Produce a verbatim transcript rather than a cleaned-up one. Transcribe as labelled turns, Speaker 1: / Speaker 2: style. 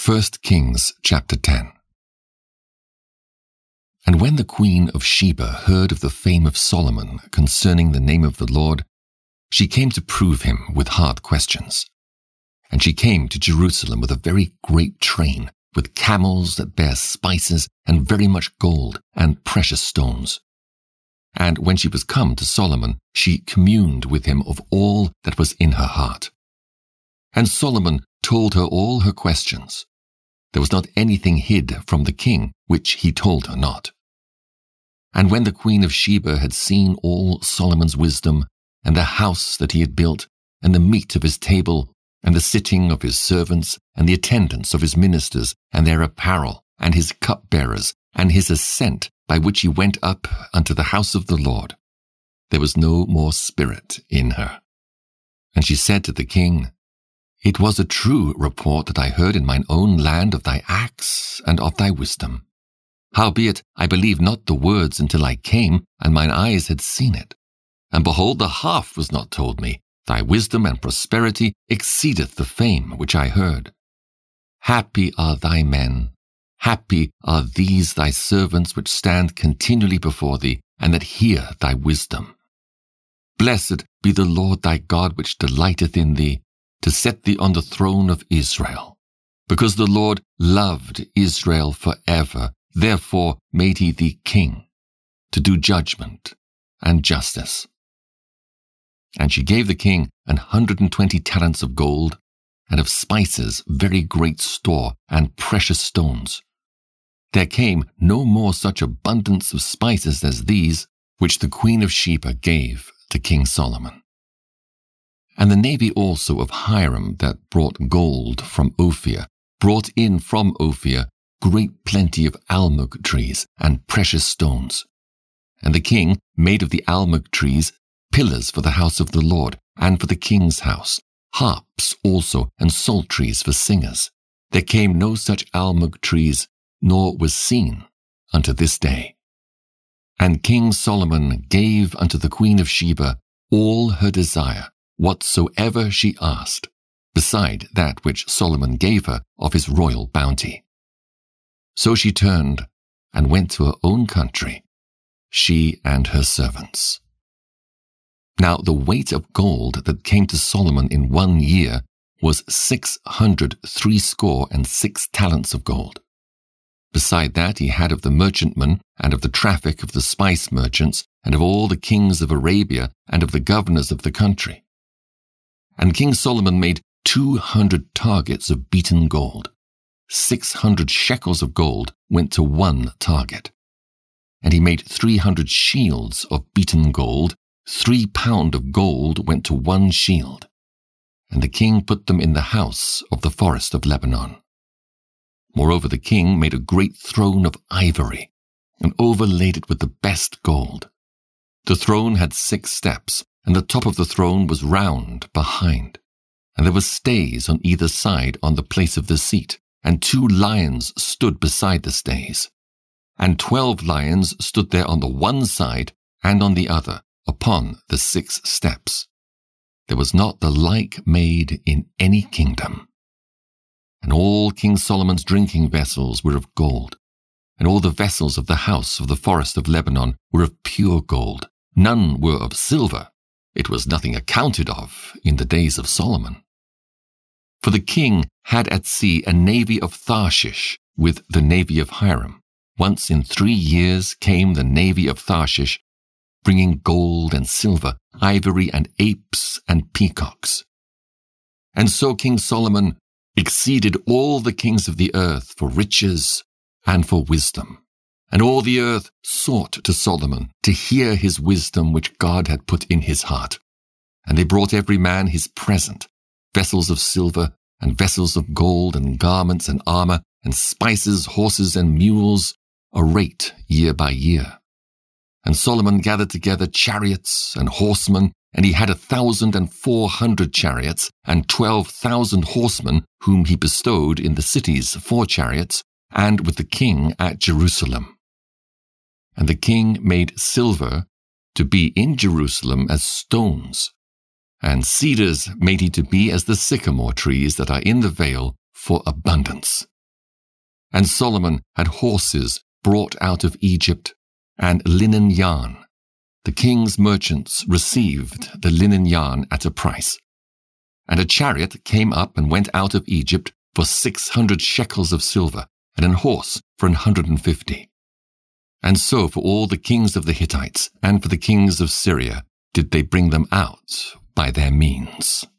Speaker 1: First Kings chapter ten. And when the queen of Sheba heard of the fame of Solomon concerning the name of the Lord, she came to prove him with hard questions. And she came to Jerusalem with a very great train, with camels that bear spices and very much gold and precious stones. And when she was come to Solomon, she communed with him of all that was in her heart. And Solomon told her all her questions. There was not anything hid from the king which he told her not. And when the queen of Sheba had seen all Solomon's wisdom, and the house that he had built, and the meat of his table, and the sitting of his servants, and the attendance of his ministers, and their apparel, and his cupbearers, and his ascent by which he went up unto the house of the Lord, there was no more spirit in her. And she said to the king, It was a true report that I heard in mine own land of thy acts and of thy wisdom. Howbeit I believed not the words until I came, and mine eyes had seen it. And behold, the half was not told me. Thy wisdom and prosperity exceedeth the fame which I heard. Happy are thy men, happy are these thy servants which stand continually before thee, and that hear thy wisdom. Blessed be the Lord thy God which delighteth in thee, to set thee on the throne of Israel. Because the Lord loved Israel for ever, therefore made he thee king, to do judgment and justice. And she gave the king an hundred and twenty talents of gold, and of spices very great store, and precious stones. There came no more such abundance of spices as these, which the queen of Sheba gave to King Solomon. And the navy also of Hiram that brought gold from Ophir, brought in from Ophir great plenty of almug trees and precious stones. And the king made of the almug trees pillars for the house of the Lord, and for the king's house, harps also, and psalteries for singers. There came no such almug trees, nor was seen unto this day. And King Solomon gave unto the queen of Sheba all her desire, whatsoever she asked, beside that which Solomon gave her of his royal bounty. So she turned and went to her own country, she and her servants. Now the weight of gold that came to Solomon in one year was six hundred threescore and six talents of gold. Beside that he had of the merchantmen, and of the traffic of the spice merchants, and of all the kings of Arabia, and of the governors of the country. And King Solomon made two hundred targets of beaten gold. Six hundred shekels of gold went to one target. And he made three hundred shields of beaten gold. Three pound of gold went to one shield, and the king put them in the house of the forest of Lebanon. Moreover, the king made a great throne of ivory, and overlaid it with the best gold. The throne had six steps, and the top of the throne was round behind, and there were stays on either side on the place of the seat, and two lions stood beside the stays. And twelve lions stood there on the one side and on the other, upon the six steps. There was not the like made in any kingdom. And all King Solomon's drinking vessels were of gold, and all the vessels of the house of the forest of Lebanon were of pure gold. None were of silver. It was nothing accounted of in the days of Solomon. For the king had at sea a navy of Tharshish with the navy of Hiram. Once in three years came the navy of Tharshish, bringing gold and silver, ivory and apes and peacocks. And so King Solomon exceeded all the kings of the earth for riches and for wisdom. And all the earth sought to Solomon to hear his wisdom which God had put in his heart. And they brought every man his present, vessels of silver and vessels of gold and garments and armor and spices, horses and mules, a rate year by year. And Solomon gathered together chariots and horsemen, and he had a thousand and four hundred chariots, and twelve thousand horsemen, whom he bestowed in the cities for chariots, and with the king at Jerusalem. And the king made silver to be in Jerusalem as stones, and cedars made he to be as the sycamore trees that are in the vale for abundance. And Solomon had horses brought out of Egypt, and linen yarn. The king's merchants received the linen yarn at a price. And a chariot came up and went out of Egypt for six hundred shekels of silver, and an horse for an hundred and fifty. And so for all the kings of the Hittites, and for the kings of Syria, did they bring them out by their means.